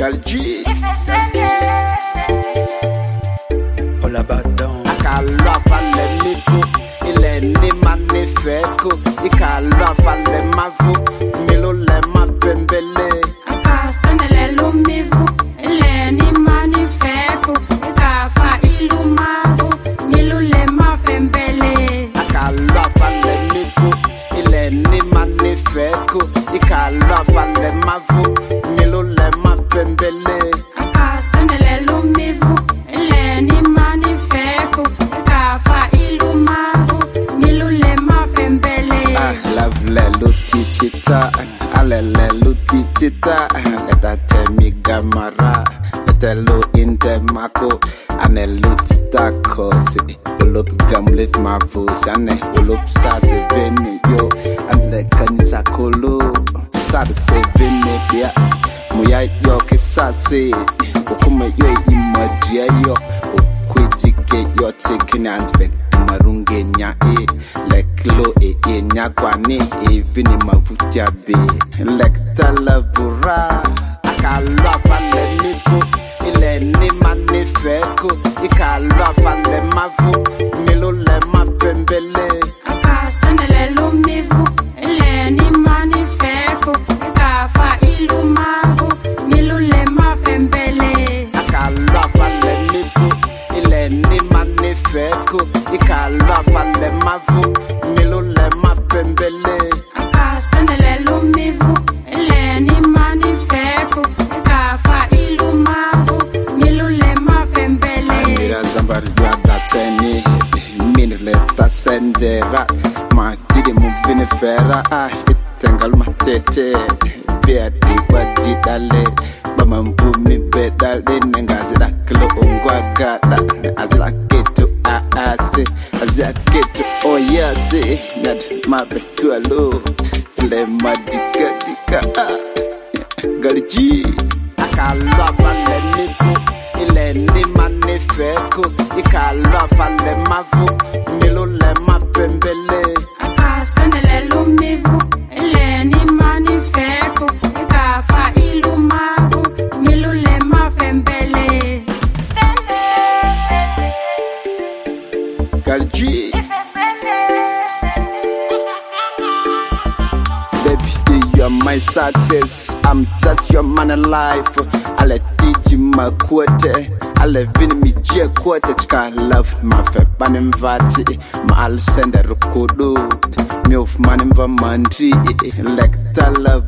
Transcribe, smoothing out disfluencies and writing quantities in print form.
Galji. All about down. I can't love and let me go. Il est né magnifique. Il can't love and let me go. Milo le ma pembele. I can't send le lumivu. Il est né magnifique. Il can't fa illumavu. Milo le ma pembele. I can't love and let me go. Il est né magnifique. Il can't love and let me go. Milo le ma pembele. I can't send le lumivu. Il est né magnifique. Il can't fa illumavu. Milo le ma pembele. Love le luti chita. Alele luti chita. Eta temi gamara. Eta lo inte mako. Ane luti tako. Si ulop gamlif ma voice. Ane ulop sa se veni yo. Ane kanisa kolo. Sa de se veni dia. Muya yo ke sa se. Okume yo imadria yo. Okwejike yo taking and back. Marunge nya leklo nya kwani vini mavutia be lekta lavura akala fale nipo ile ni manifeko ikala fale mavu milo le mapembele akasende le lumivu ile ni manifeko ikafa ilumavu milo le mapembele akala fale nipo ile ni manifeko ikala fale mavu milo le mapembele akasende le lumivu ile ni manifeko ikafa ilumavu milo le mapembele mira zambari da teni minile ta sendera ma tidi mu binefera itengal matete bia di bajidale bamambu mi bedale nengazi da kilo ongwa gada azila ketu ase azila ketu oyase nad mabetu alo le madika dika Galji akala vale nipo ile ni manifeko ikala vale mavu milo le mapembele akasende le lumivu ile ni manifeko ikafa ilumavu milo le mapembele Galji baby you are my success I'm just your man alive I'll teach you my quote I'll vini mi jia quote chika love my fe banim vati ma al send a rukodo mi of manim va mandri like ta love